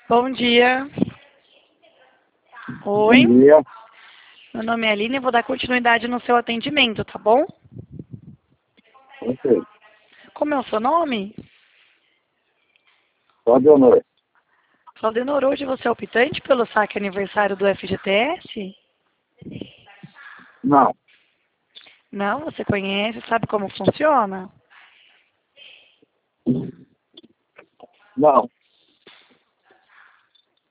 Bom dia. Oi. Bom dia. Meu nome é Aline e vou dar continuidade no seu atendimento, tá bom? Ok. Como é o seu nome? Claudionor. Claudenor, hoje você é optante pelo saque aniversário do FGTS? Não. Não, você conhece, sabe como funciona? Não.